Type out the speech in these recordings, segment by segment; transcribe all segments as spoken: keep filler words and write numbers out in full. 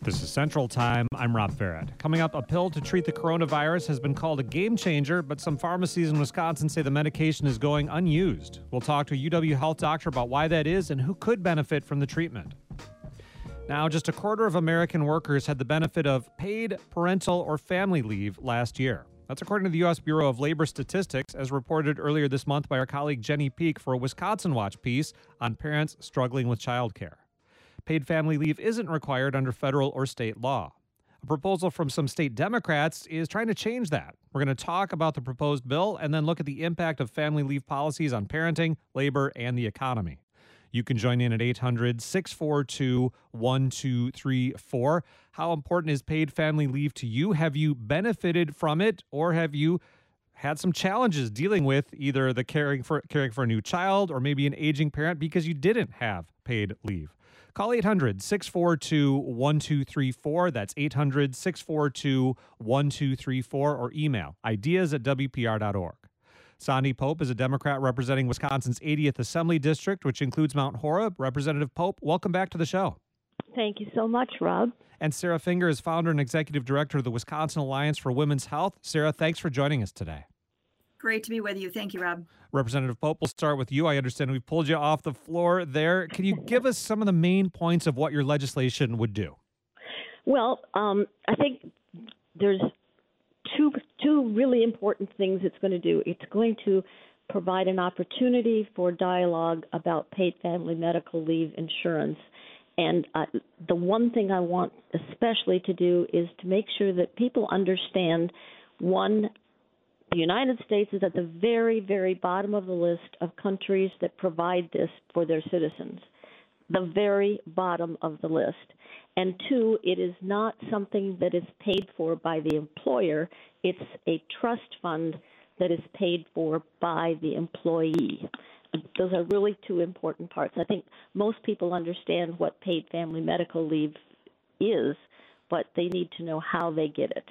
This is Central Time. I'm Rob Farrett. Coming up, a pill to treat the coronavirus has been called a game changer, but some pharmacies in Wisconsin say the medication is going unused. We'll talk to a U W Health doctor about why that is and who could benefit from the treatment. Now, just a quarter of American workers had the benefit of paid parental or family leave last year. That's according to the U S Bureau of Labor Statistics, as reported earlier this month by our colleague Jenny Peek for a Wisconsin Watch piece on parents struggling with childcare. Paid family leave isn't required under federal or state law. A proposal from some state Democrats is trying to change that. We're going to talk about the proposed bill and then look at the impact of family leave policies on parenting, labor, and the economy. You can join in at eight hundred, six four two, one two three four. How important is paid family leave to you? Have you benefited from it, or have you had some challenges dealing with either the caring for caring for a new child or maybe an aging parent because you didn't have paid leave? Call eight hundred, six four two, one two three four. That's eight hundred, six four two, one two three four, or email ideas at w p r dot org. Sandy Pope is a Democrat representing Wisconsin's eightieth Assembly District, which includes Mount Horeb. Representative Pope, welcome back to the show. Thank you so much, Rob. And Sarah Finger is founder and executive director of the Wisconsin Alliance for Women's Health. Sarah, thanks for joining us today. Great to be with you. Thank you, Rob. Representative Pope, we'll start with you. I understand we've pulled you off the floor there. Can you give us some of the main points of what your legislation would do? Well, um, I think there's two two really important things it's going to do. It's going to provide an opportunity for dialogue about paid family medical leave insurance. And uh, the one thing I want especially to do is to make sure that people understand, one, the United States is at the very, very bottom of the list of countries that provide this for their citizens, the very bottom of the list. And two, it is not something that is paid for by the employer. It's a trust fund that is paid for by the employee. Those are really two important parts. I think most people understand what paid family medical leave is, but they need to know how they get it.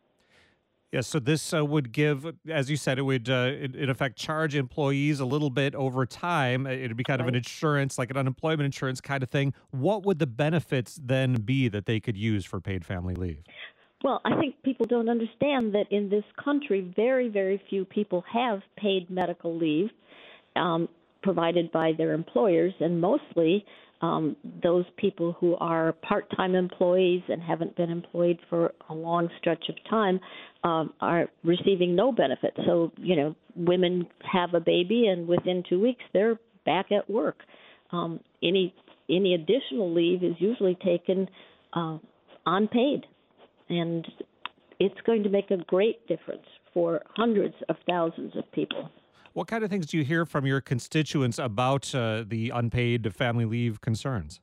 Yes, so this uh, would give, as you said, it would, uh, in, in effect, charge employees a little bit over time. It would be kind Right. of an insurance, like an unemployment insurance kind of thing. What would the benefits then be that they could use for paid family leave? Well, I think people don't understand that in this country, very, very few people have paid medical leave um, provided by their employers, and mostly Um, those people who are part-time employees and haven't been employed for a long stretch of time um, are receiving no benefit. So, you know, women have a baby and within two weeks they're back at work. Um, any any additional leave is usually taken uh, unpaid, and it's going to make a great difference for hundreds of thousands of people. What kind of things do you hear from your constituents about uh, the unpaid family leave concerns?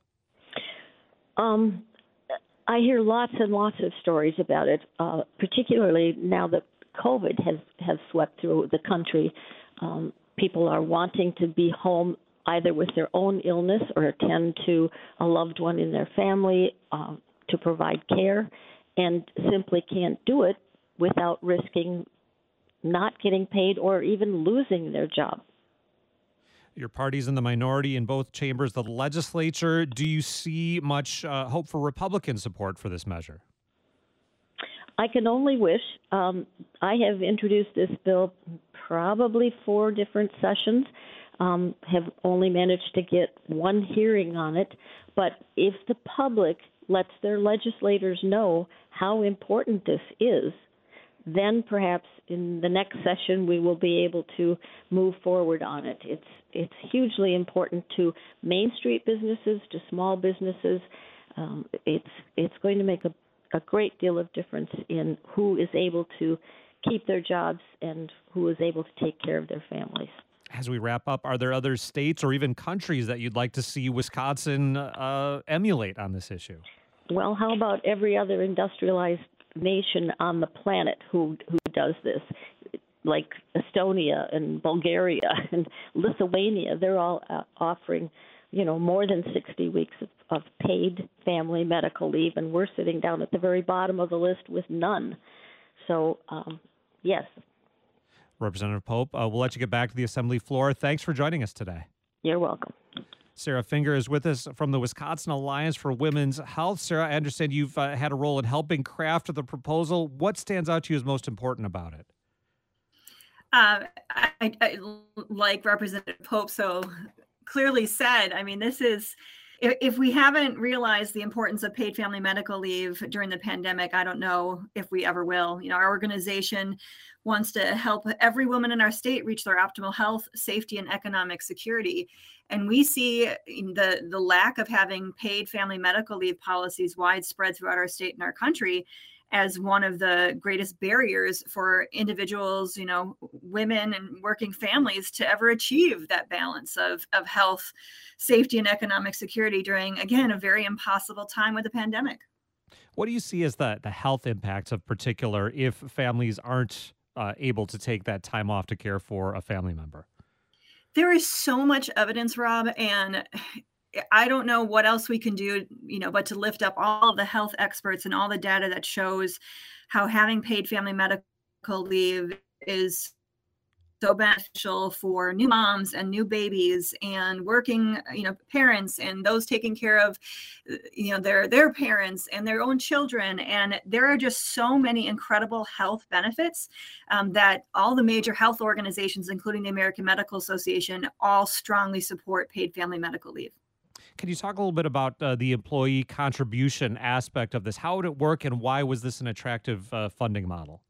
Um, I hear lots and lots of stories about it, uh, particularly now that COVID has, has swept through the country. Um, people are wanting to be home either with their own illness or attend to a loved one in their family uh, to provide care, and simply can't do it without risking not getting paid or even losing their job. Your party's in the minority in both chambers of the legislature. Do you see much uh, hope for Republican support for this measure? I can only wish. Um, I have introduced this bill probably four different sessions, um, have only managed to get one hearing on it. But if the public lets their legislators know how important this is, then perhaps in the next session we will be able to move forward on it. It's it's hugely important to Main Street businesses, to small businesses. Um, it's it's going to make a, a great deal of difference in who is able to keep their jobs and who is able to take care of their families. As we wrap up, are there other states or even countries that you'd like to see Wisconsin uh, emulate on this issue? Well, how about every other industrialized nation on the planet who who does this, like Estonia and Bulgaria and Lithuania? They're all uh, offering, you know, more than sixty weeks of, of paid family medical leave, and we're sitting down at the very bottom of the list with none. So, um, yes. Representative Pope, uh, we'll let you get back to the Assembly floor. Thanks for joining us today. You're welcome. Sarah Finger is with us from the Wisconsin Alliance for Women's Health. Sarah, I understand you've uh, had a role in helping craft the proposal. What stands out to you as most important about it? Uh, I, I, like Representative Pope so clearly said, I mean, this is, if, if we haven't realized the importance of paid family medical leave during the pandemic, I don't know if we ever will. You know, our organization wants to help every woman in our state reach their optimal health, safety, and economic security. And we see the, the lack of having paid family medical leave policies widespread throughout our state and our country as one of the greatest barriers for individuals, you know, women and working families to ever achieve that balance of, of health, safety, and economic security during, again, a very impossible time with the pandemic. What do you see as the, the health impacts of particular if families aren't uh, able to take that time off to care for a family member? There is so much evidence, Rob, and I don't know what else we can do, you know, but to lift up all of the health experts and all the data that shows how having paid family medical leave is so beneficial for new moms and new babies and working, you know, parents and those taking care of, you know, their their parents and their own children. And there are just so many incredible health benefits um, that all the major health organizations, including the American Medical Association, all strongly support paid family medical leave. Can you talk a little bit about uh, the employee contribution aspect of this? How would it work, and why was this an attractive uh, funding model?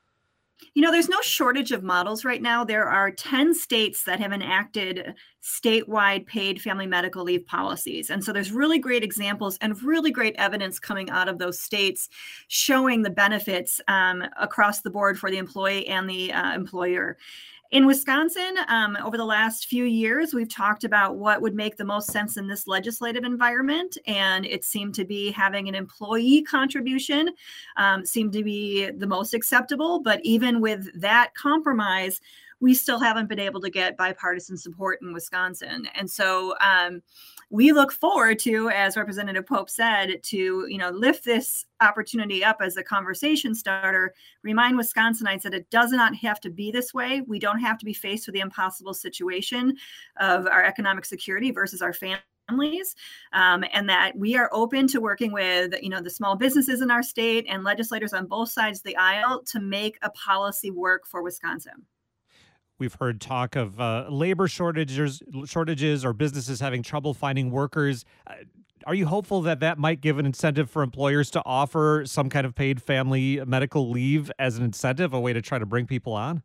You know, there's no shortage of models right now. There are ten states that have enacted statewide paid family medical leave policies. And so there's really great examples and really great evidence coming out of those states showing the benefits um, across the board for the employee and the uh, employer. In Wisconsin, um, over the last few years, we've talked about what would make the most sense in this legislative environment, and it seemed to be having an employee contribution um, seemed to be the most acceptable. But even with that compromise, we still haven't been able to get bipartisan support in Wisconsin. And so um, we look forward to, as Representative Pope said, to, you know, lift this opportunity up as a conversation starter, remind Wisconsinites that it does not have to be this way. We don't have to be faced with the impossible situation of our economic security versus our family. families, um, and that we are open to working with, you know, the small businesses in our state and legislators on both sides of the aisle to make a policy work for Wisconsin. We've heard talk of uh, labor shortages, shortages, or businesses having trouble finding workers. Uh, are you hopeful that that might give an incentive for employers to offer some kind of paid family medical leave as an incentive, a way to try to bring people on?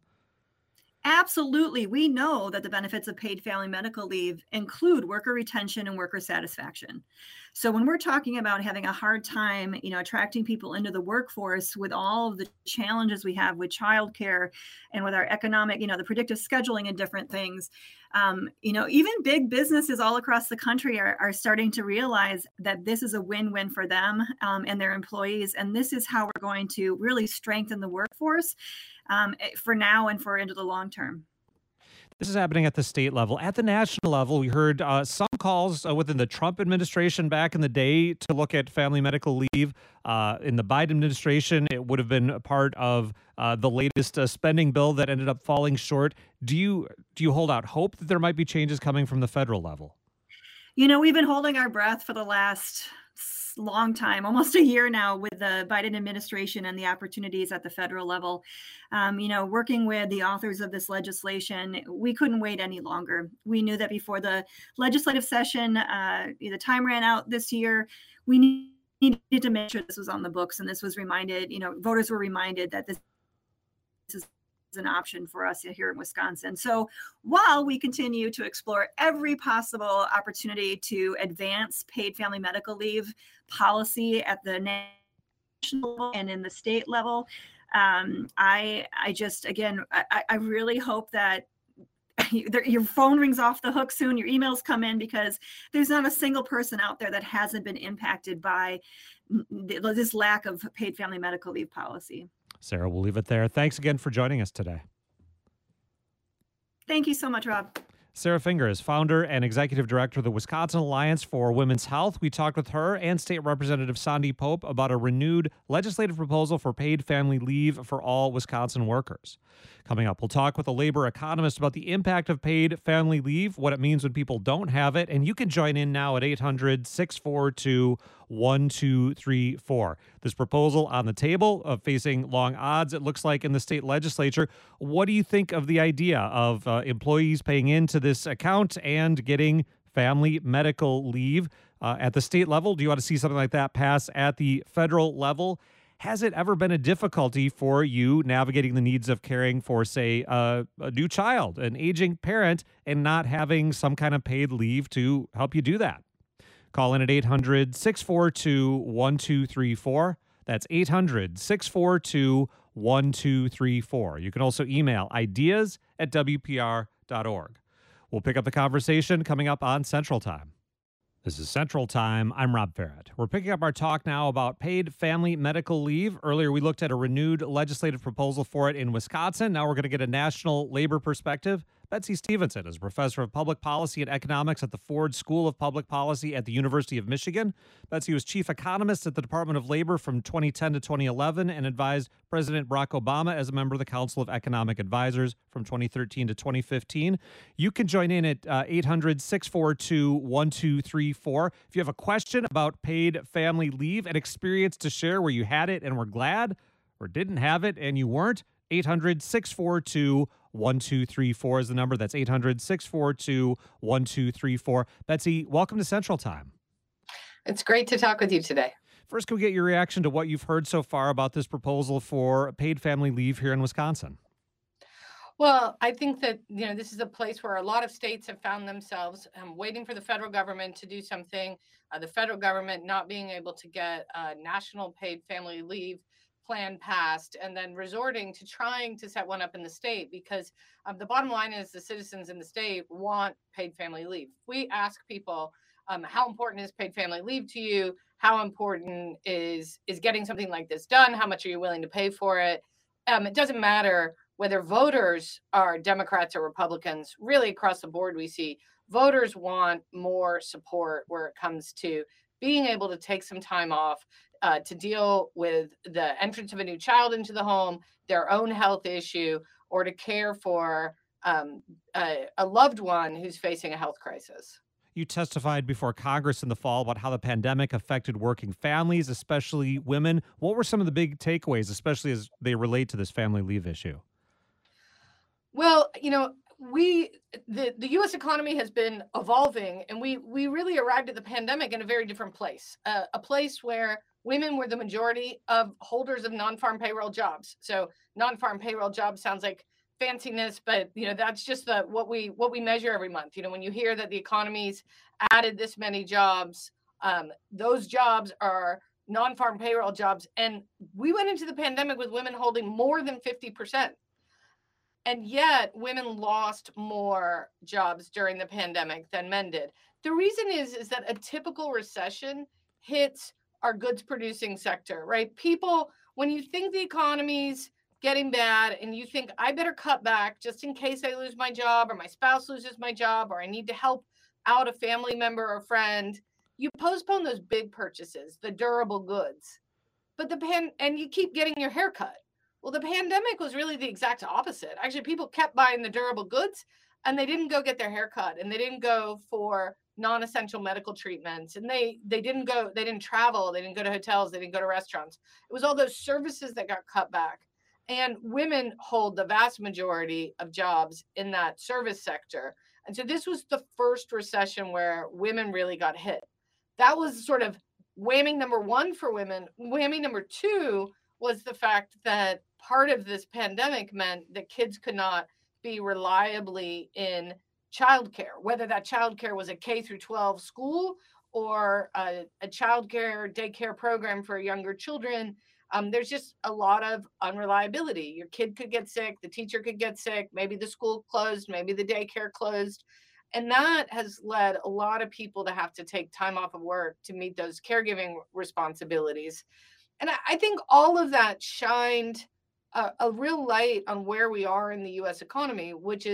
Absolutely. We know that the benefits of paid family medical leave include worker retention and worker satisfaction. So when we're talking about having a hard time, you know, attracting people into the workforce with all of the challenges we have with childcare and with our economic, you know, the predictive scheduling and different things, um, you know, even big businesses all across the country are, are starting to realize that this is a win-win for them um, and their employees. And this is how we're going to really strengthen the workforce Um, for now and for into the long term. This is happening at the state level. At the national level, we heard uh, some calls uh, within the Trump administration back in the day to look at family medical leave. Uh, in the Biden administration, it would have been a part of uh, the latest uh, spending bill that ended up falling short. Do you do you hold out hope that there might be changes coming from the federal level? You know, we've been holding our breath for the last long time, almost a year now, with the Biden administration and the opportunities at the federal level. Um, you know, working with the authors of this legislation, we couldn't wait any longer. We knew that before the legislative session, uh, the time ran out this year, we needed to make sure this was on the books, and this was reminded, you know, voters were reminded that this is an option for us here in Wisconsin. So while we continue to explore every possible opportunity to advance paid family medical leave policy at the national level and in the state level, um, I I just, again, I, I really hope that your phone rings off the hook soon, your emails come in, because there's not a single person out there that hasn't been impacted by this lack of paid family medical leave policy. Sarah, we'll leave it there. Thanks again for joining us today. Thank you so much, Rob. Sarah Finger is founder and executive director of the Wisconsin Alliance for Women's Health. We talked with her and State Representative Sandy Pope about a renewed legislative proposal for paid family leave for all Wisconsin workers. Coming up, we'll talk with a labor economist about the impact of paid family leave, what it means when people don't have it, and you can join in now at eight hundred, six four two, one two three four. This proposal on the table of facing long odds, it looks like, in the state legislature. What do you think of the idea of uh, employees paying into this account and getting family medical leave uh, at the state level? Do you want to see something like that pass at the federal level? Has it ever been a difficulty for you navigating the needs of caring for, say, uh, a new child, an aging parent, and not having some kind of paid leave to help you do that? Call in at eight hundred, six four two, one two three four. That's eight hundred, six four two, one two three four. You can also email ideas at w p r dot org. We'll pick up the conversation coming up on Central Time. This is Central Time. I'm Rob Farrett. We're picking up our talk now about paid family medical leave. Earlier, we looked at a renewed legislative proposal for it in Wisconsin. Now we're going to get a national labor perspective. Betsy Stevenson is professor of public policy and economics at the Ford School of Public Policy at the University of Michigan. Betsy was chief economist at the Department of Labor from twenty ten to twenty eleven and advised President Barack Obama as a member of the Council of Economic Advisors from twenty thirteen to twenty fifteen. You can join in at uh, eight hundred, six four two, one two three four. If you have a question about paid family leave, an experience to share where you had it and were glad, or didn't have it and you weren't, eight hundred, six four two, one two three four is the number. That's eight hundred, six four two, one two three four. Betsy, welcome to Central Time. It's great to talk with you today. First, can we get your reaction to what you've heard so far about this proposal for paid family leave here in Wisconsin? Well, I think that, you know, this is a place where a lot of states have found themselves um, waiting for the federal government to do something, uh, the federal government not being able to get a national paid family leave plan passed, and then resorting to trying to set one up in the state, because um, the bottom line is the citizens in the state want paid family leave. We ask people, um, how important is paid family leave to you? How important is is getting something like this done? How much are you willing to pay for it? Um, it doesn't matter whether voters are Democrats or Republicans. Really, across the board, we see voters want more support where it comes to being able to take some time off Uh, to deal with the entrance of a new child into the home, their own health issue, or to care for um, a, a loved one who's facing a health crisis. You testified before Congress in the fall about how the pandemic affected working families, especially women. What were some of the big takeaways, especially as they relate to this family leave issue? Well, you know, we the, the U S economy has been evolving, and we we really arrived at the pandemic in a very different place, uh, a place where women were the majority of holders of non-farm payroll jobs. So non-farm payroll jobs sounds like fanciness, but you know that's just the what we what we measure every month. You know, when you hear that the economy's added this many jobs, um, those jobs are non-farm payroll jobs, and we went into the pandemic with women holding more than fifty percent. And yet women lost more jobs during the pandemic than men did. The reason is, is that a typical recession hits our goods producing sector, right? People, when you think the economy's getting bad and you think I better cut back just in case I lose my job or my spouse loses my job or I need to help out a family member or friend, you postpone those big purchases, the durable goods. But the pan and you keep getting your hair cut. Well, the pandemic was really the exact opposite. Actually, people kept buying the durable goods and they didn't go get their hair cut, and they didn't go for non-essential medical treatments, and they they didn't go, they didn't travel, they didn't go to hotels, they didn't go to restaurants. It was all those services that got cut back. And women hold the vast majority of jobs in that service sector. And so this was the first recession where women really got hit. That was sort of whammy number one for women. Whammy number two was the fact that part of this pandemic meant that kids could not be reliably in childcare, whether that childcare was a K through twelve school or a, a childcare daycare program for younger children. Um, there's just a lot of unreliability. Your kid could get sick, the teacher could get sick, maybe the school closed, maybe the daycare closed. And that has led a lot of people to have to take time off of work to meet those caregiving responsibilities. And I, I think all of that shined a, a real light on where we are in the U S economy, which is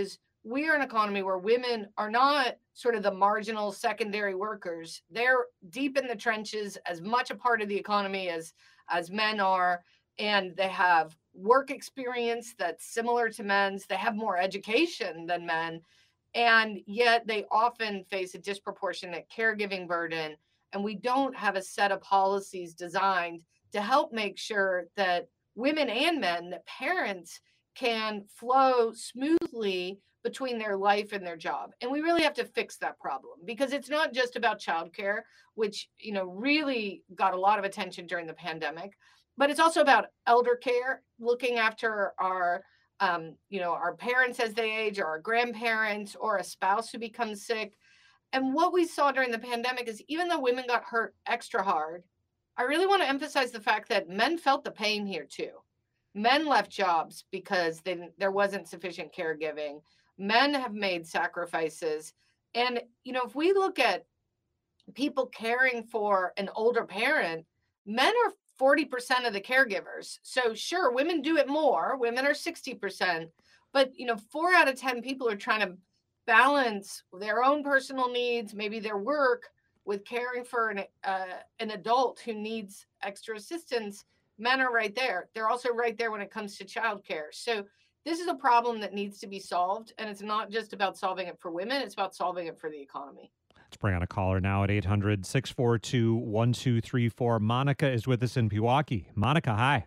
we are an economy where women are not sort of the marginal secondary workers. They're deep in the trenches, as much a part of the economy as, as men are. And they have work experience that's similar to men's. They have more education than men. And yet they often face a disproportionate caregiving burden. And we don't have a set of policies designed to help make sure that women and men, that parents can flow smoothly between their life and their job. And we really have to fix that problem, because it's not just about childcare, which, you know, really got a lot of attention during the pandemic, but it's also about elder care, looking after our, um, you know, our parents as they age, or our grandparents, or a spouse who becomes sick. And what we saw during the pandemic is, even though women got hurt extra hard, I really want to emphasize the fact that men felt the pain here too. Men left jobs because they, there wasn't sufficient caregiving. Men have made sacrifices. And, you know, if we look at people caring for an older parent, men are forty percent of the caregivers. So sure, women do it more. Women are sixty percent. But, you know, four out of ten people are trying to balance their own personal needs, maybe their work, with caring for an, uh, an adult who needs extra assistance. Men are right there. They're also right there when it comes to childcare. So this is a problem that needs to be solved. And it's not just about solving it for women, it's about solving it for the economy. Let's bring on a caller now at eight hundred, six four two, one two three four. Monica is with us in Pewaukee. Monica, hi.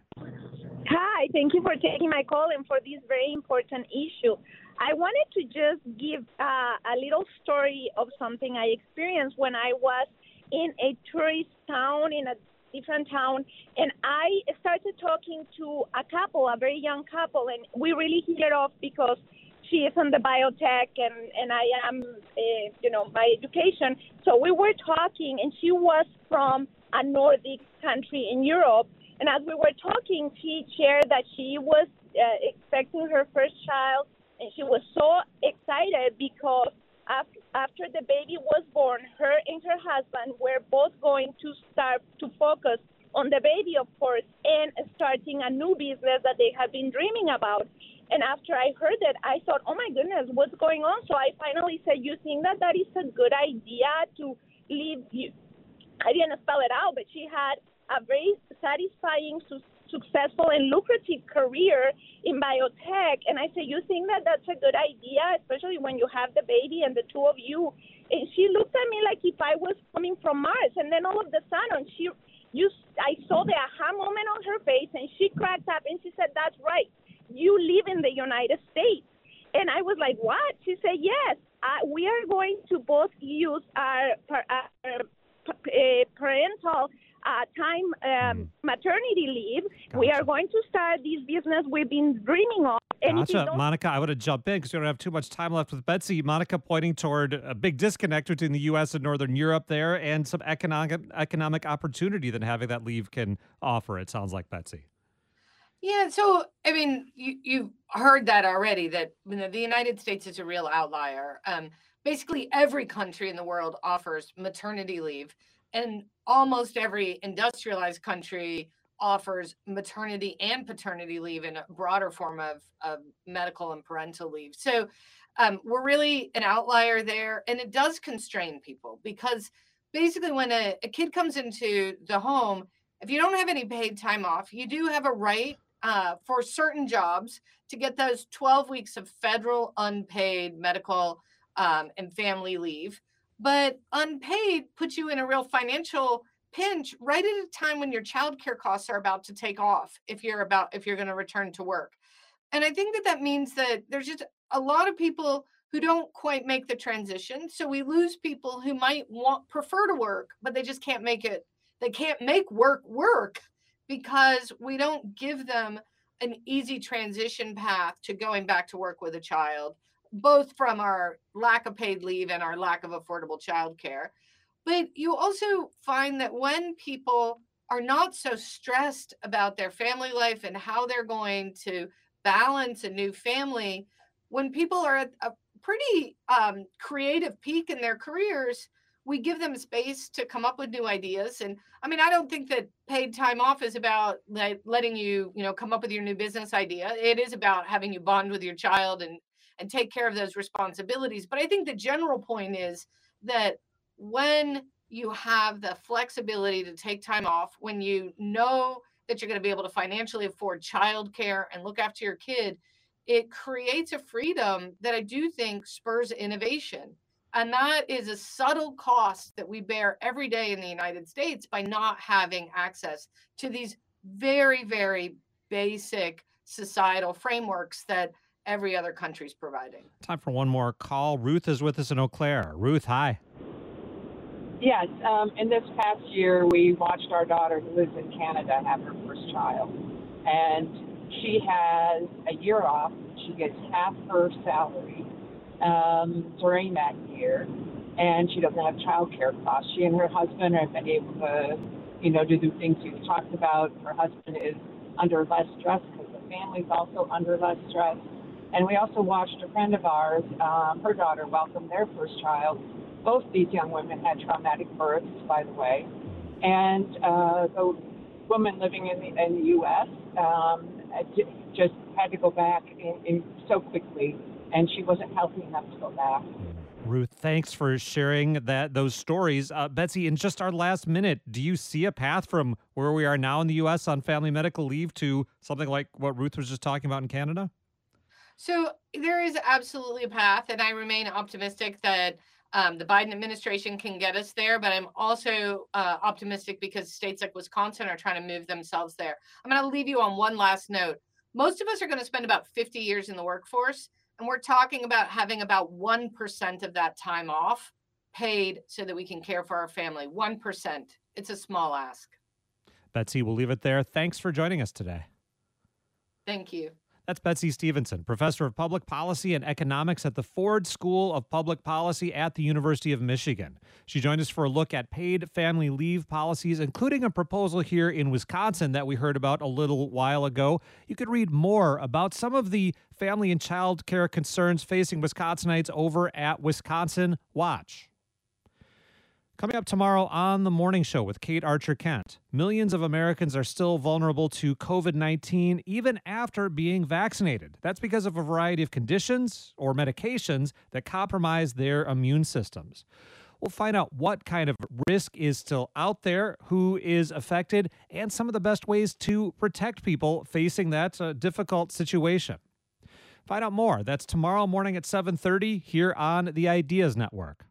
Hi, thank you for taking my call and for this very important issue. I wanted to just give uh, a little story of something I experienced when I was in a tourist town, in a different town, and I started talking to a couple, a very young couple, and we really hit it off because she is in the biotech and, and I am, uh, you know, my education. So we were talking, and she was from a Nordic country in Europe. And as we were talking, she shared that she was uh, expecting her first child, and she was so excited because after, after the baby was born, her and her husband were both going to start to focus on the baby, of course, and starting a new business that they had been dreaming about. And after I heard that, I thought, oh, my goodness, what's going on? So I finally said, you think that that is a good idea to leave you? I didn't spell it out, but she had a very satisfying, su- successful, and lucrative career in biotech. And I said, you think that that's a good idea, especially when you have the baby and the two of you? And she looked at me like if I was coming from Mars. And then all of a sudden, she, you, I saw the aha moment on her face, and she cracked up, and she said, that's right. You live in the United States. And I was like, what? She said, yes, uh, we are going to both use our, our uh, parental uh, time um, mm. maternity leave. Gotcha. We are going to start this business we've been dreaming of. And gotcha. Monica, I want to jump in because we don't have too much time left with Betsy. Monica pointing toward a big disconnect between the U S and Northern Europe there, and some economic economic opportunity that having that leave can offer, it sounds like, Betsy. Yeah, so, I mean, you, you've heard that already, that, you know, the United States is a real outlier. Um, basically, every country in the world offers maternity leave, and almost every industrialized country offers maternity and paternity leave in a broader form of, of medical and parental leave. So um, we're really an outlier there, and it does constrain people, because basically when a, a kid comes into the home, if you don't have any paid time off, you do have a right Uh, for certain jobs to get those twelve weeks of federal unpaid medical um, and family leave. But unpaid puts you in a real financial pinch right at a time when your childcare costs are about to take off if you're about if you're going to return to work. And I think that that means that there's just a lot of people who don't quite make the transition. So we lose people who might want prefer to work, but they just can't make it. They can't make work work, because we don't give them an easy transition path to going back to work with a child, both from our lack of paid leave and our lack of affordable childcare. But you also find that when people are not so stressed about their family life and how they're going to balance a new family, when people are at a pretty um, creative peak in their careers, we give them space to come up with new ideas. And I mean, I don't think that paid time off is about let, letting you, you know, come up with your new business idea. It is about having you bond with your child and, and take care of those responsibilities. But I think the general point is that when you have the flexibility to take time off, when you know that you're going to be able to financially afford childcare and look after your kid, it creates a freedom that I do think spurs innovation. And that is a subtle cost that we bear every day in the United States by not having access to these very, very basic societal frameworks that every other country is providing. Time for one more call. Ruth is with us in Eau Claire. Ruth, hi. Yes, um, in this past year, we watched our daughter who lives in Canada have her first child. And she has a year off. She gets half her salary um, during that year. And she doesn't have child care costs. She and her husband have been able to, you know, to do things we've talked about. Her husband is under less stress because the family's also under less stress. And we also watched a friend of ours, um, her daughter, welcome their first child. Both these young women had traumatic births, by the way. And uh, the woman living in the, in the U S um, just had to go back in, in so quickly, and she wasn't healthy enough to go back. Ruth, thanks for sharing that those stories. Uh, Betsy, in just our last minute, do you see a path from where we are now in the U S on family medical leave to something like what Ruth was just talking about in Canada? So there is absolutely a path, and I remain optimistic that Um, the Biden administration can get us there, but I'm also uh, optimistic because states like Wisconsin are trying to move themselves there. I'm going to leave you on one last note. Most of us are going to spend about fifty years in the workforce, and we're talking about having about one percent of that time off paid so that we can care for our family. one percent. It's a small ask. Betsy, we'll leave it there. Thanks for joining us today. Thank you. That's Betsy Stevenson, professor of public policy and economics at the Ford School of Public Policy at the University of Michigan. She joined us for a look at paid family leave policies, including a proposal here in Wisconsin that we heard about a little while ago. You could read more about some of the family and child care concerns facing Wisconsinites over at Wisconsin Watch. Coming up tomorrow on The Morning Show with Kate Archer-Kent, millions of Americans are still vulnerable to COVID nineteen even after being vaccinated. That's because of a variety of conditions or medications that compromise their immune systems. We'll find out what kind of risk is still out there, who is affected, and some of the best ways to protect people facing that uh, difficult situation. Find out more. That's tomorrow morning at seven thirty here on the Ideas Network.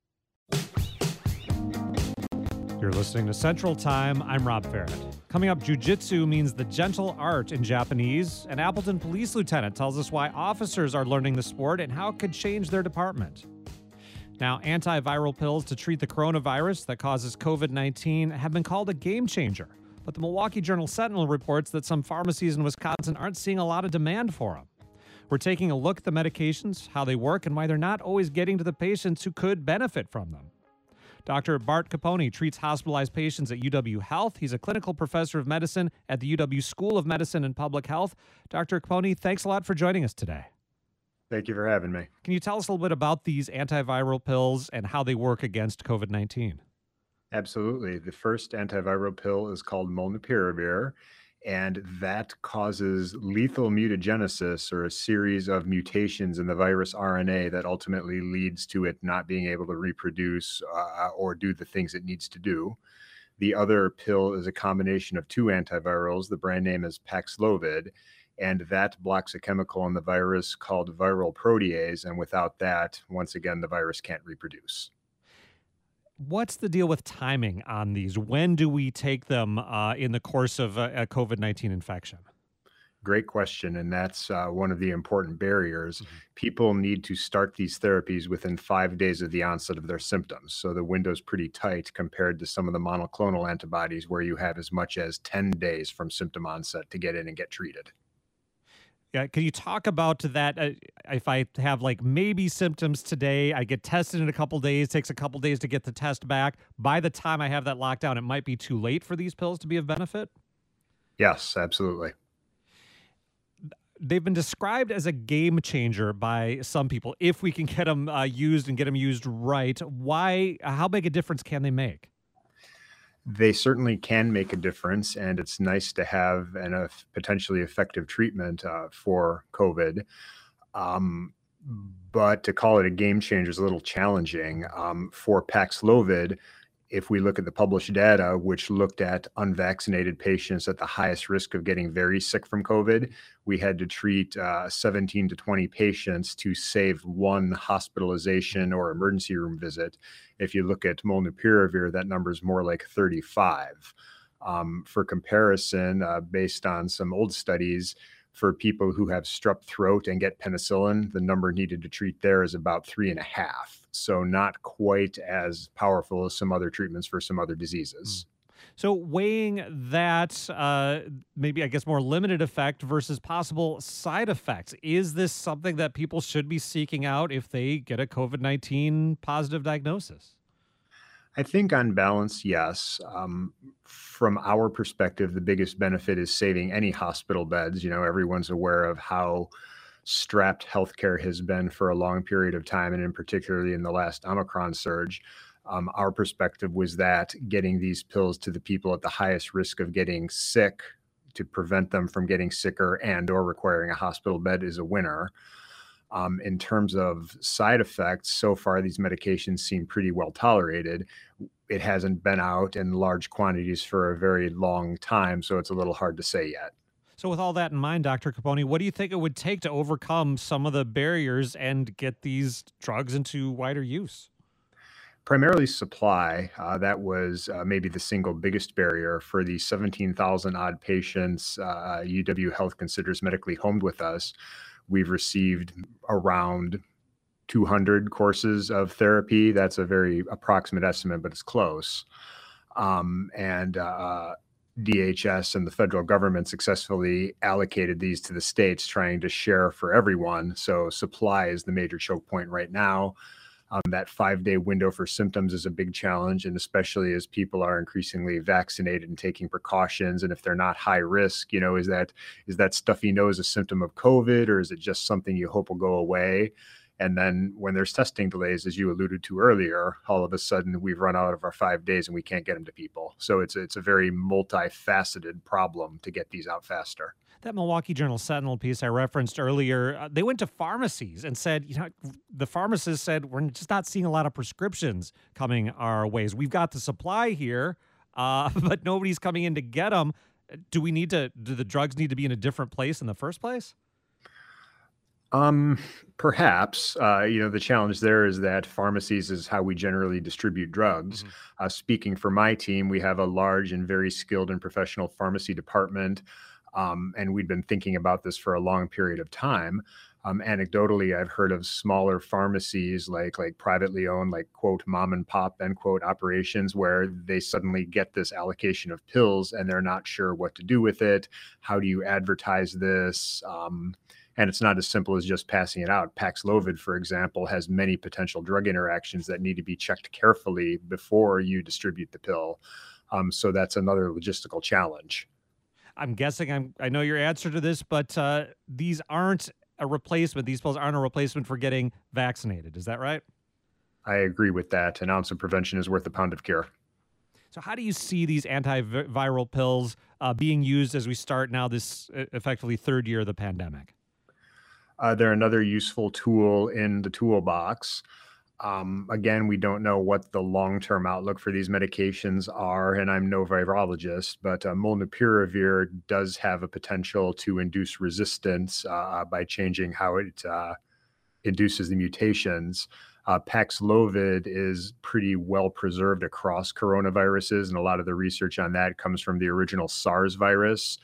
You're listening to Central Time. I'm Rob Ferret. Coming up, jiu-jitsu means the gentle art in Japanese. An Appleton police lieutenant tells us why officers are learning the sport and how it could change their department. Now, antiviral pills to treat the coronavirus that causes COVID nineteen have been called a game changer. But the Milwaukee Journal Sentinel reports that some pharmacies in Wisconsin aren't seeing a lot of demand for them. We're taking a look at the medications, how they work, and why they're not always getting to the patients who could benefit from them. Doctor Bart Capone treats hospitalized patients at U W Health. He's a clinical professor of medicine at the U W School of Medicine and Public Health. Doctor Capone, thanks a lot for joining us today. Thank you for having me. Can you tell us a little bit about these antiviral pills and how they work against COVID nineteen? Absolutely. The first antiviral pill is called molnupiravir, and that causes lethal mutagenesis, or a series of mutations in the virus R N A that ultimately leads to it not being able to reproduce uh, or do the things it needs to do. The other pill is a combination of two antivirals. The brand name is Paxlovid, and that blocks a chemical in the virus called viral protease, and without that, once again, the virus can't reproduce. What's the deal with timing on these? When do we take them uh, in the course of a, a COVID nineteen infection? Great question, and that's uh, one of the important barriers. Mm-hmm. People need to start these therapies within five days of the onset of their symptoms, so the window's pretty tight compared to some of the monoclonal antibodies where you have as much as ten days from symptom onset to get in and get treated. Yeah, can you talk about that? Uh, if I have like maybe symptoms today, I get tested in a couple days, takes a couple days to get the test back. By the time I have that locked down, it might be too late for these pills to be of benefit? Yes, absolutely. They've been described as a game changer by some people. If we can get them uh, used and get them used right, why? How big a difference can they make? They certainly can make a difference, and it's nice to have an uh, potentially effective treatment uh, for COVID. Um, but to call it a game changer is a little challenging. Um, for Paxlovid, if we look at the published data, which looked at unvaccinated patients at the highest risk of getting very sick from COVID, we had to treat uh, seventeen to twenty patients to save one hospitalization or emergency room visit. If you look at molnupiravir, that number is more like thirty-five. Um, for comparison, uh, based on some old studies, for people who have strep throat and get penicillin, the number needed to treat there is about three and a half. So not quite as powerful as some other treatments for some other diseases. So weighing that, uh, maybe I guess more limited effect versus possible side effects, is this something that people should be seeking out if they get a COVID nineteen positive diagnosis? I think on balance, yes. Um, from our perspective, the biggest benefit is saving any hospital beds. You know, everyone's aware of how strapped healthcare has been for a long period of time, and in particularly in the last Omicron surge. Um, our perspective was that getting these pills to the people at the highest risk of getting sick to prevent them from getting sicker and or requiring a hospital bed is a winner. Um, in terms of side effects, so far these medications seem pretty well tolerated. It hasn't been out in large quantities for a very long time, so it's a little hard to say yet. So with all that in mind, Doctor Capone, what do you think it would take to overcome some of the barriers and get these drugs into wider use? Primarily supply. Uh, that was uh, maybe the single biggest barrier for the seventeen thousand odd patients uh, U W Health considers medically homed with us. We've received around two hundred courses of therapy. That's a very approximate estimate, but it's close. Um, and uh, D H S and the federal government successfully allocated these to the states, trying to share for everyone. So supply is the major choke point right now. Um, that five-day window for symptoms is a big challenge, and especially as people are increasingly vaccinated and taking precautions. And if they're not high risk, you know, is that is that stuffy nose a symptom of COVID, or is it just something you hope will go away? And then when there's testing delays, as you alluded to earlier, all of a sudden we've run out of our five days and we can't get them to people. So it's it's a very multifaceted problem to get these out faster. That Milwaukee Journal Sentinel piece I referenced earlier, uh, they went to pharmacies and said, you know, the pharmacist said, we're just not seeing a lot of prescriptions coming our ways. We've got the supply here, uh, but nobody's coming in to get them. Do we need to, do the drugs need to be in a different place in the first place? Um, perhaps, uh, you know, the challenge there is that pharmacies is how we generally distribute drugs. Mm-hmm. Uh, speaking for my team, we have a large and very skilled and professional pharmacy department. Um, and we'd been thinking about this for a long period of time. Um, anecdotally, I've heard of smaller pharmacies like like privately owned, like quote, mom and pop, end quote, operations where they suddenly get this allocation of pills and they're not sure what to do with it. How do you advertise this? Um, and it's not as simple as just passing it out. Paxlovid, for example, has many potential drug interactions that need to be checked carefully before you distribute the pill. Um, so that's another logistical challenge. I'm guessing I'm, I know your answer to this, but uh, these aren't a replacement. These pills aren't a replacement for getting vaccinated. Is that right? I agree with that. An ounce of prevention is worth a pound of cure. So how do you see these antiviral pills uh, being used as we start now this effectively third year of the pandemic? Uh, they're another useful tool in the toolbox. Um, again, we don't know what the long-term outlook for these medications are, and I'm no virologist, but uh, molnupiravir does have a potential to induce resistance uh, by changing how it uh, induces the mutations. Uh, Paxlovid is pretty well preserved across coronaviruses, and a lot of the research on that comes from the original SARS virus,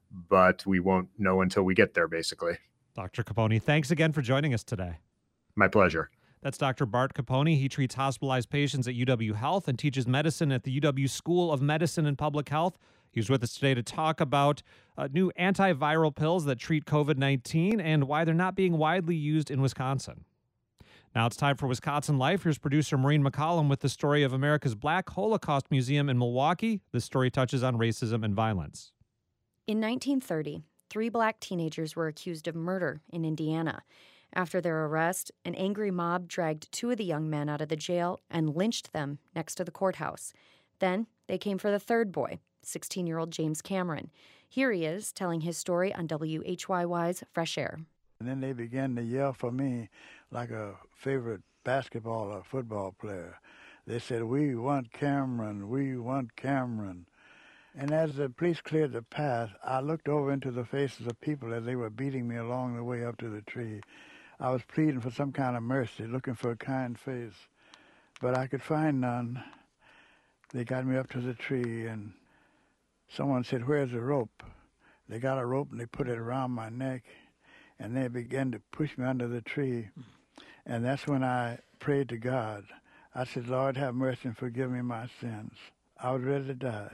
but we won't know until we get there, basically. Doctor Capone, thanks again for joining us today. My pleasure. That's Doctor Bart Capone. He treats hospitalized patients at U W Health and teaches medicine at the U W School of Medicine and Public Health. He was with us today to talk about uh, new antiviral pills that treat COVID nineteen and why they're not being widely used in Wisconsin. Now it's time for Wisconsin Life. Here's producer Maureen McCollum with the story of America's Black Holocaust Museum in Milwaukee. This story touches on racism and violence. In nineteen thirty, three black teenagers were accused of murder in Indiana. After their arrest, an angry mob dragged two of the young men out of the jail and lynched them next to the courthouse. Then they came for the third boy, sixteen-year-old James Cameron. Here he is telling his story on W H Y Y's Fresh Air. And then they began to yell for me like a favorite basketball or football player. They said, "We want Cameron, we want Cameron." And as the police cleared the path, I looked over into the faces of people as they were beating me along the way up to the tree. I was pleading for some kind of mercy, looking for a kind face, but I could find none. They got me up to the tree, and someone said, "Where's the rope?" They got a rope, and they put it around my neck, and they began to push me under the tree. And that's when I prayed to God. I said, "Lord, have mercy and forgive me my sins." I was ready to die.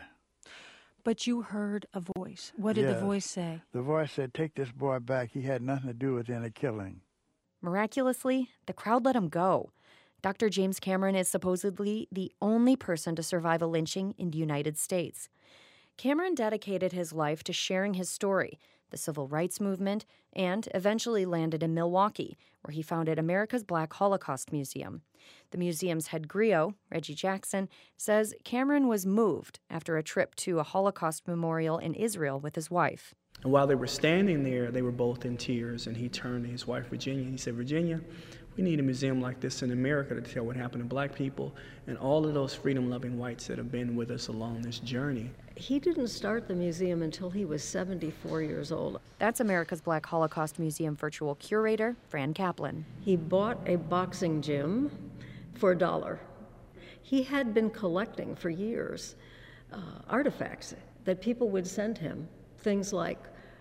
But you heard a voice. What did Yes. the voice say? The voice said, "Take this boy back. He had nothing to do with any killing." Miraculously, the crowd let him go. Doctor James Cameron is supposedly the only person to survive a lynching in the United States. Cameron dedicated his life to sharing his story, the civil rights movement, and eventually landed in Milwaukee, where he founded America's Black Holocaust Museum. The museum's head griot, Reggie Jackson, says Cameron was moved after a trip to a Holocaust memorial in Israel with his wife. And while they were standing there, they were both in tears, and he turned to his wife, Virginia, and he said, "Virginia, we need a museum like this in America to tell what happened to black people and all of those freedom-loving whites that have been with us along this journey." He didn't start the museum until he was seventy-four years old. That's America's Black Holocaust Museum virtual curator, Fran Kaplan. He bought a boxing gym for a dollar. He had been collecting for years uh, artifacts that people would send him, things like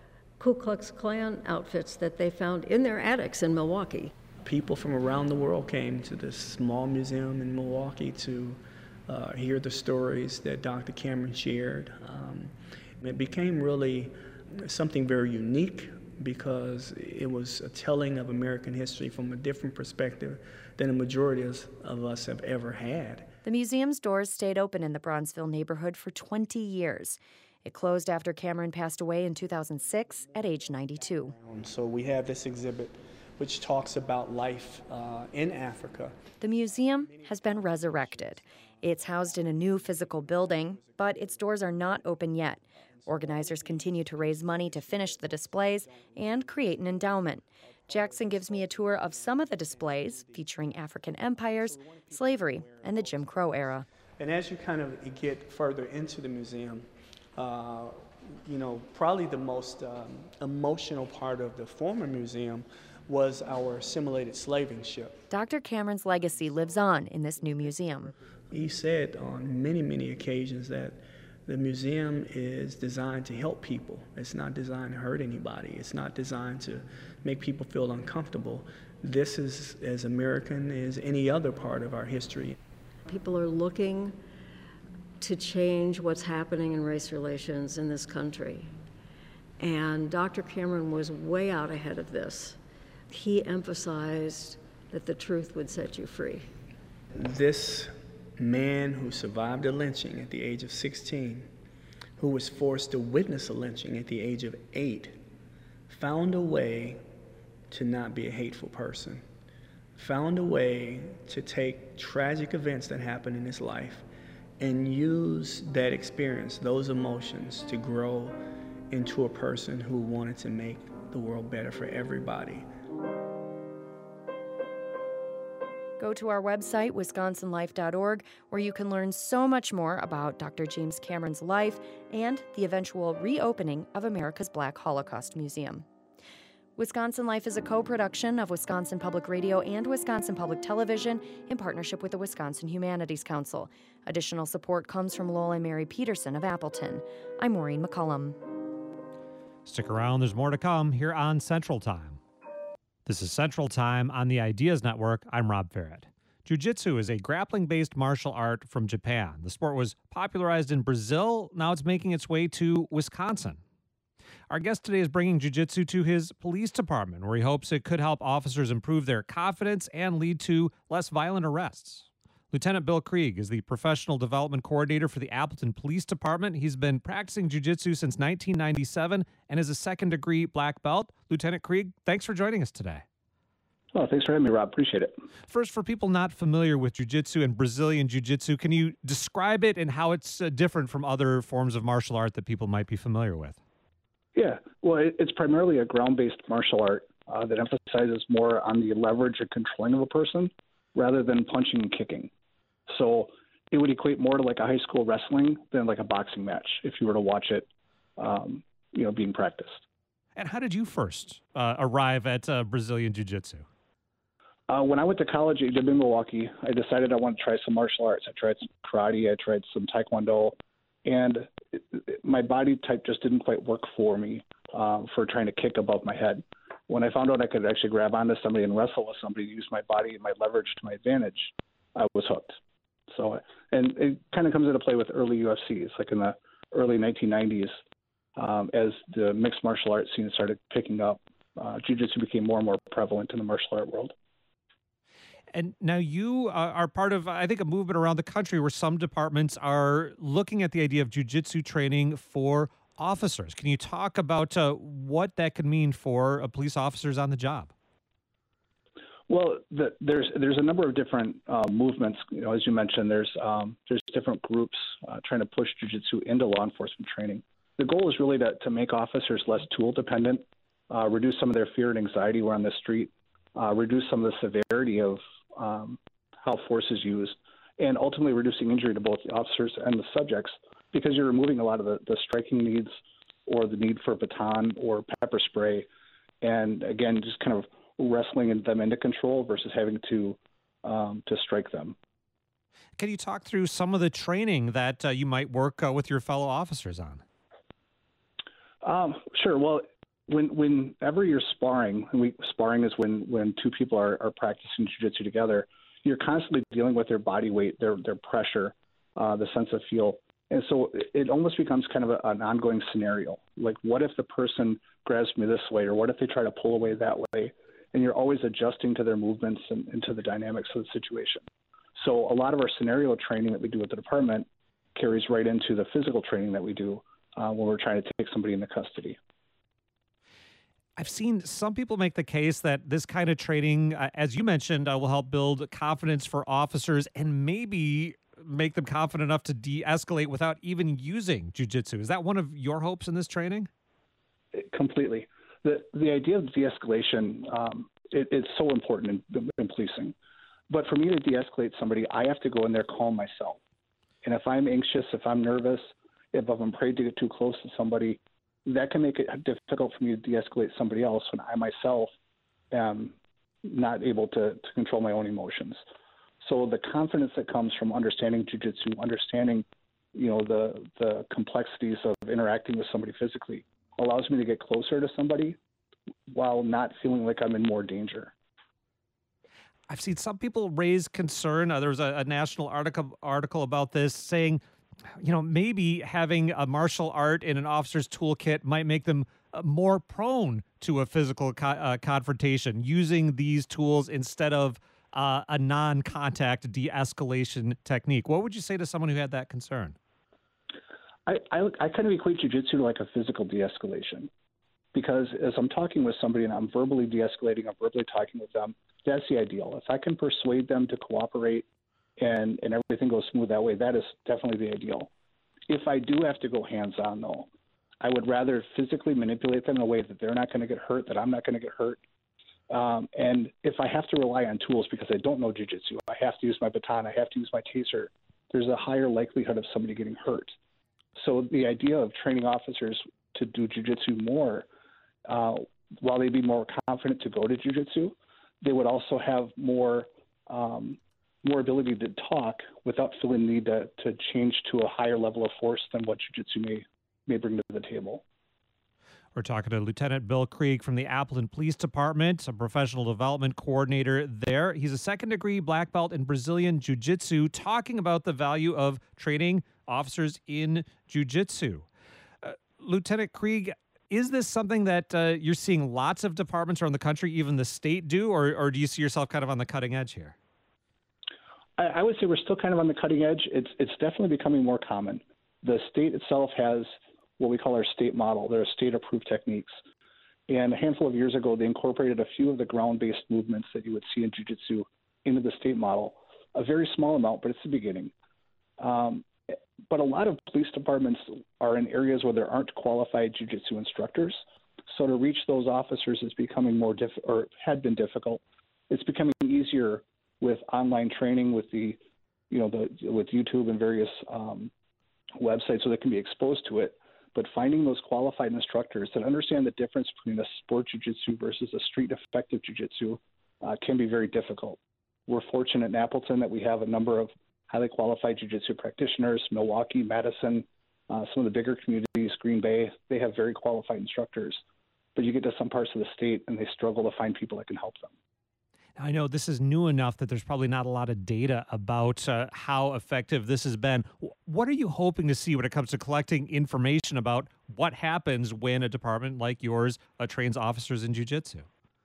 Ku Klux Klan outfits that they found in their attics in Milwaukee. People from around the world came to this small museum in Milwaukee to uh, hear the stories that Doctor Cameron shared. Um, it became really something very unique because it was a telling of American history from a different perspective than a majority of us have ever had. The museum's doors stayed open in the Bronzeville neighborhood for twenty years. It closed after Cameron passed away in two thousand six at age ninety-two. So we have this exhibit which talks about life uh, in Africa. The museum has been resurrected. It's housed in a new physical building, but its doors are not open yet. Organizers continue to raise money to finish the displays and create an endowment. Jackson gives me a tour of some of the displays featuring African empires, slavery, and the Jim Crow era. And as you kind of get further into the museum, uh, you know, probably the most um, emotional part of the former museum was our simulated slaving ship. Doctor Cameron's legacy lives on in this new museum. He said on many, many occasions that the museum is designed to help people. It's not designed to hurt anybody. It's not designed to make people feel uncomfortable. This is as American as any other part of our history. People are looking to change what's happening in race relations in this country. And Doctor Cameron was way out ahead of this. He emphasized that the truth would set you free. This man who survived a lynching at the age of sixteen, who was forced to witness a lynching at the age of eight, found a way to not be a hateful person, found a way to take tragic events that happened in his life and use that experience, those emotions, to grow into a person who wanted to make the world better for everybody. Go to our website, wisconsin life dot org, where you can learn so much more about Doctor James Cameron's life and the eventual reopening of America's Black Holocaust Museum. Wisconsin Life is a co-production of Wisconsin Public Radio and Wisconsin Public Television in partnership with the Wisconsin Humanities Council. Additional support comes from Lowell and Mary Peterson of Appleton. I'm Maureen McCullum. Stick around, there's more to come here on Central Time. This is Central Time on the Ideas Network. I'm Rob Farrett. Jiu-Jitsu is a grappling-based martial art from Japan. The sport was popularized in Brazil. Now it's making its way to Wisconsin. Our guest today is bringing jiu-jitsu to his police department, where he hopes it could help officers improve their confidence and lead to less violent arrests. Lieutenant Bill Krieg is the professional development coordinator for the Appleton Police Department. He's been practicing jiu-jitsu since nineteen ninety-seven and is a second-degree black belt. Lieutenant Krieg, thanks for joining us today. Oh, thanks for having me, Rob. Appreciate it. First, for people not familiar with jiu-jitsu and Brazilian jiu-jitsu, can you describe it and how it's uh, different from other forms of martial art that people might be familiar with? Yeah, well, it, it's primarily a ground-based martial art. uh, that emphasizes more on the leverage and controlling of a person rather than punching and kicking. So it would equate more to like a high school wrestling than like a boxing match if you were to watch it, um, you know, being practiced. And how did you first uh, arrive at uh, Brazilian Jiu-Jitsu? Uh, when I went to college at U W Milwaukee, I decided I wanted to try some martial arts. I tried some karate, I tried some taekwondo, and it, it, my body type just didn't quite work for me uh, for trying to kick above my head. When I found out I could actually grab onto somebody and wrestle with somebody, use my body and my leverage to my advantage, I was hooked. So, and it kind of comes into play with early U F Cs, like in the early nineteen nineties, um, as the mixed martial arts scene started picking up. Uh, jiu-jitsu became more and more prevalent in the martial art world. And now you uh, are part of, I think, a movement around the country where some departments are looking at the idea of jiu-jitsu training for officers. Can you talk about uh, what that could mean for uh, police officers on the job? Well, the, there's there's a number of different uh, movements. You know, as you mentioned, there's um, there's different groups uh, trying to push jiu-jitsu into law enforcement training. The goal is really to, to make officers less tool dependent, uh, reduce some of their fear and anxiety when on the street, uh, reduce some of the severity of um, how force is used, and ultimately reducing injury to both the officers and the subjects, because you're removing a lot of the, the striking needs or the need for baton or pepper spray, and again, just kind of wrestling them into control versus having to um, to strike them. Can you talk through some of the training that uh, you might work uh, with your fellow officers on? Um, sure. Well, when whenever you're sparring, and we, sparring is when, when two people are, are practicing jiu-jitsu together, you're constantly dealing with their body weight, their their pressure, uh, the sense of feel. And so it almost becomes kind of a, an ongoing scenario. Like, what if the person grabs me this way, or what if they try to pull away that way? And you're always adjusting to their movements and, and to the dynamics of the situation. So a lot of our scenario training that we do at the department carries right into the physical training that we do uh, when we're trying to take somebody into custody. I've seen some people make the case that this kind of training, uh, as you mentioned, uh, will help build confidence for officers and maybe make them confident enough to de-escalate without even using jiu-jitsu. Is that one of your hopes in this training? Completely. The the idea of de-escalation, um, it, it's so important in, in policing. But for me to de-escalate somebody, I have to go in there calm myself. And if I'm anxious, if I'm nervous, if I'm afraid to get too close to somebody, that can make it difficult for me to de-escalate somebody else when I myself am not able to, to control my own emotions. So the confidence that comes from understanding jiu-jitsu, understanding, you know, the the complexities of interacting with somebody physically, allows me to get closer to somebody while not feeling like I'm in more danger. I've seen some people raise concern. Uh, there was a, a national article article about this saying, you know, maybe having a martial art in an officer's toolkit might make them uh, more prone to a physical co- uh, confrontation, using these tools instead of uh, a non-contact de-escalation technique. What would you say to someone who had that concern? I, I, I kind of equate jiu-jitsu to like a physical de-escalation, because as I'm talking with somebody and I'm verbally de-escalating, I'm verbally talking with them, that's the ideal. If I can persuade them to cooperate and, and everything goes smooth that way, that is definitely the ideal. If I do have to go hands-on, though, I would rather physically manipulate them in a way that they're not going to get hurt, that I'm not going to get hurt. Um, and if I have to rely on tools because I don't know jiu-jitsu, I have to use my baton, I have to use my taser, there's a higher likelihood of somebody getting hurt. So the idea of training officers to do jiu-jitsu more, uh, while they'd be more confident to go to jiu-jitsu, they would also have more um, more ability to talk without feeling the need to, to change to a higher level of force than what jiu-jitsu may, may bring to the table. We're talking to Lieutenant Bill Krieg from the Appleton Police Department, a professional development coordinator there. He's a second-degree black belt in Brazilian Jiu-Jitsu, talking about the value of training officers in Jiu-Jitsu. Uh, Lieutenant Krieg, is this something that uh, you're seeing lots of departments around the country, even the state, do, or, or do you see yourself kind of on the cutting edge here? I, I would say we're still kind of on the cutting edge. It's it's definitely becoming more common. The state itself has what we call our state model. There are state-approved techniques. And a handful of years ago, they incorporated a few of the ground-based movements that you would see in jiu-jitsu into the state model. A very small amount, but it's the beginning. Um, but a lot of police departments are in areas where there aren't qualified jiu-jitsu instructors. So to reach those officers is becoming more diff- or had been difficult. It's becoming easier with online training, with the, you know, the with YouTube and various um, websites, so they can be exposed to it. But finding those qualified instructors that understand the difference between a sport jiu-jitsu versus a street effective jiu-jitsu uh, can be very difficult. We're fortunate in Appleton that we have a number of highly qualified jiu-jitsu practitioners. Milwaukee, Madison, uh, some of the bigger communities, Green Bay, they have very qualified instructors. But you get to some parts of the state and they struggle to find people that can help them. I know this is new enough that there's probably not a lot of data about uh, how effective this has been. What are you hoping to see when it comes to collecting information about what happens when a department like yours uh, trains officers in jiu-jitsu?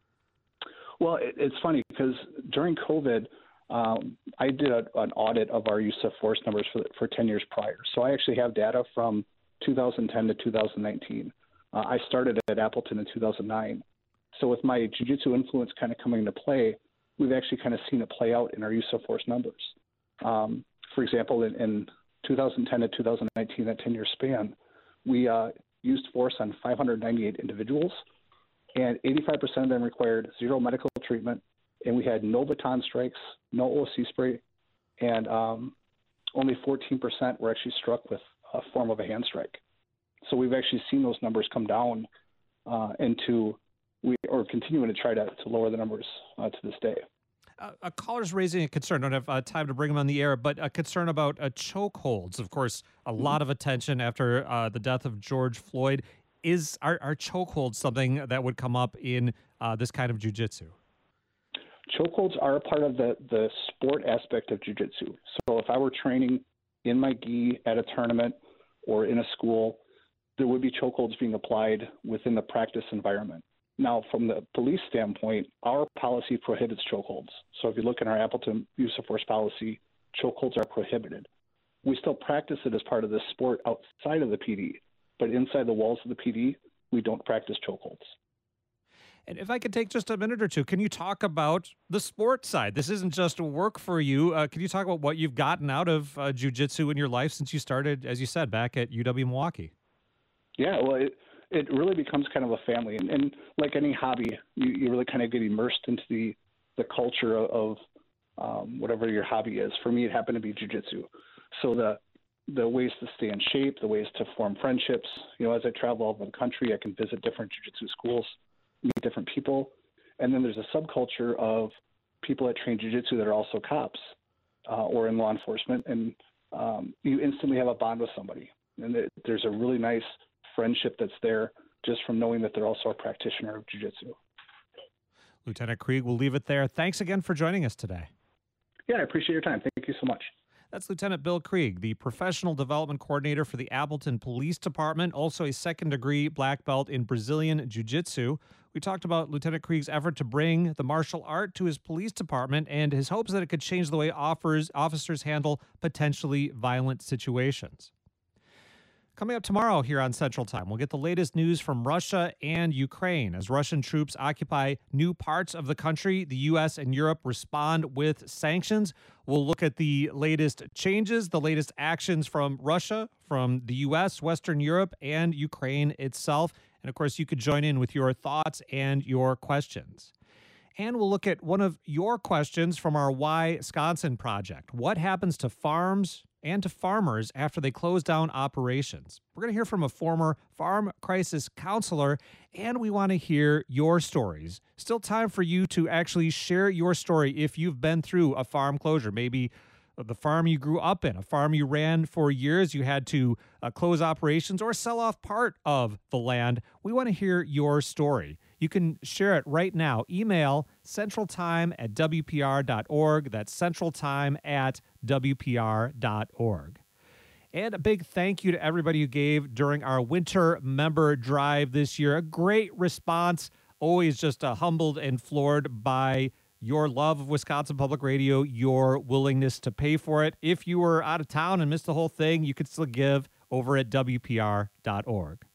Well, it, it's funny because during COVID, um, I did a, an audit of our use of force numbers for, for ten years prior. So I actually have data from two thousand ten to two thousand nineteen. Uh, I started at Appleton in two thousand nine. So with my jiu-jitsu influence kind of coming into play, we've actually kind of seen it play out in our use of force numbers. Um, for example, in, in two thousand ten to two thousand nineteen, that ten-year span, we uh, used force on five hundred ninety-eight individuals, and eighty-five percent of them required zero medical treatment, and we had no baton strikes, no O C spray, and um, only fourteen percent were actually struck with a form of a hand strike. So we've actually seen those numbers come down uh, into we are continuing to try to, to lower the numbers uh, to this day. Uh, a caller's raising a concern. I don't have uh, time to bring him on the air, but a concern about uh, chokeholds. Of course, a mm-hmm. lot of attention after uh, the death of George Floyd. Is are, are chokeholds something that would come up in uh, this kind of jiu-jitsu? Chokeholds are a part of the, the sport aspect of jiu-jitsu. So if I were training in my gi at a tournament or in a school, there would be chokeholds being applied within the practice environment. Now, from the police standpoint, our policy prohibits chokeholds. So if you look in our Appleton use of force policy, chokeholds are prohibited. We still practice it as part of the sport outside of the P D, but inside the walls of the P D, we don't practice chokeholds. And if I could take just a minute or two, can you talk about the sport side? This isn't just work for you. Uh, can you talk about what you've gotten out of uh, jiu-jitsu in your life since you started, as you said, back at U W Milwaukee? Yeah, well, it, it really becomes kind of a family. And, and like any hobby, you, you really kind of get immersed into the, the culture of um, whatever your hobby is. For me, it happened to be jiu-jitsu. So the the ways to stay in shape, the ways to form friendships. You know, as I travel all over the country, I can visit different jiu-jitsu schools, meet different people. And then there's a subculture of people that train jiu-jitsu that are also cops uh, or in law enforcement. And um, you instantly have a bond with somebody. And it, there's a really nice friendship that's there just from knowing that they're also a practitioner of jiu-jitsu. Lieutenant Krieg, we'll leave it there. Thanks again for joining us today. Yeah, I appreciate your time. Thank you so much. That's Lieutenant Bill Krieg, the Professional Development Coordinator for the Appleton Police Department, also a second-degree black belt in Brazilian Jiu-Jitsu. We talked about Lieutenant Krieg's effort to bring the martial art to his police department and his hopes that it could change the way offers, officers handle potentially violent situations. Coming up tomorrow here on Central Time, we'll get the latest news from Russia and Ukraine. As Russian troops occupy new parts of the country, the U S and Europe respond with sanctions. We'll look at the latest changes, the latest actions from Russia, from the U S, Western Europe, and Ukraine itself. And of course, you could join in with your thoughts and your questions. And we'll look at one of your questions from our Wisconsin project. What happens to farms and to farmers after they close down operations? We're going to hear from a former farm crisis counselor, and we want to hear your stories. Still time for you to actually share your story if you've been through a farm closure. Maybe the farm you grew up in, a farm you ran for years, you had to uh, close operations or sell off part of the land. We want to hear your story. You can share it right now. Email centraltime at w p r dot org. That's centraltime at w p r dot org. And a big thank you to everybody who gave during our winter member drive this year. A great response. Always just uh, humbled and floored by your love of Wisconsin Public Radio, your willingness to pay for it. If you were out of town and missed the whole thing, you could still give over at w p r dot org.